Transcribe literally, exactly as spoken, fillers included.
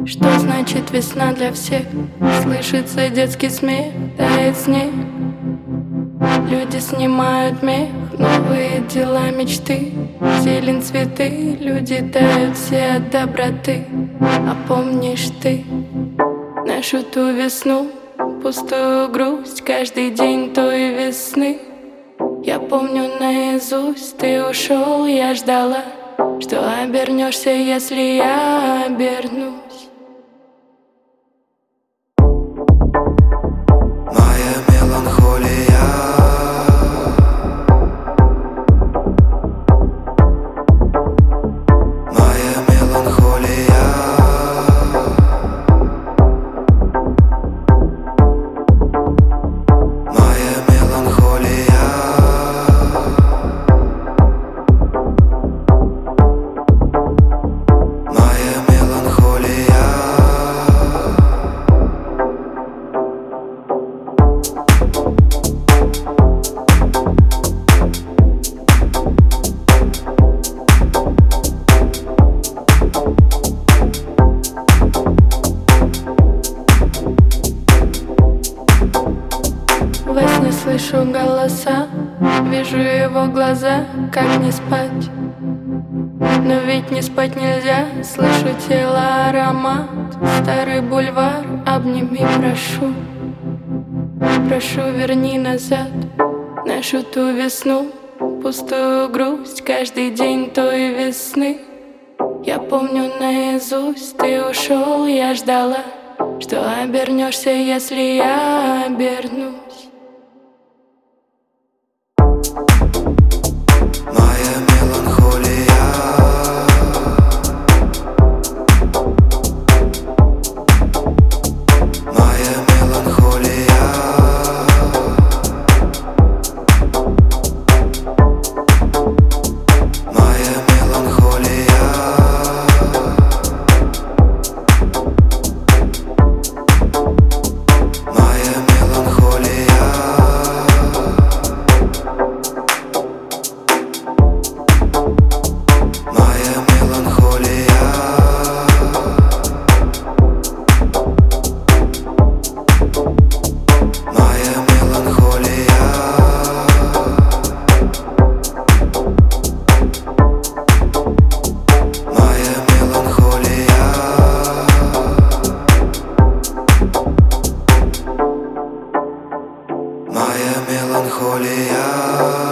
Что значит весна для всех? Слышится детский смех, тает снег. Люди снимают мех, новые дела, мечты. Зелень, цветы, люди тают все от доброты. А помнишь ты нашу ту весну, пустую грусть каждый день той весны? Я помню наизусть, ты ушел, я ждала, что обернешься, если я обернусь. Моя меланхолия, моя меланхолия, моя меланхолия, моя меланхолия. Во сне слышу голоса, вижу его глаза, как не спать. Но ведь не спать нельзя, слышу тело, аромат. Старый бульвар, обними, прошу. Прошу, верни назад нашу ту весну, пустую грусть каждый день той весны. Я помню наизусть, ты ушел, я ждала, что обернешься, если я обернусь. Моя меланхолия, моя меланхолия, моя меланхолия, моя меланхолия. Моя меланхолия, моя меланхолия, моя меланхолия, моя меланхолия.